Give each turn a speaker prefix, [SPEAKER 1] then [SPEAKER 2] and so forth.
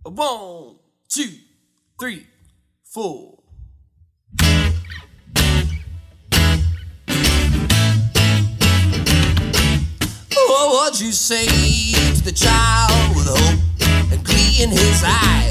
[SPEAKER 1] 1, 2, 3, 4. What would you say to the child with hope and glee in his eyes?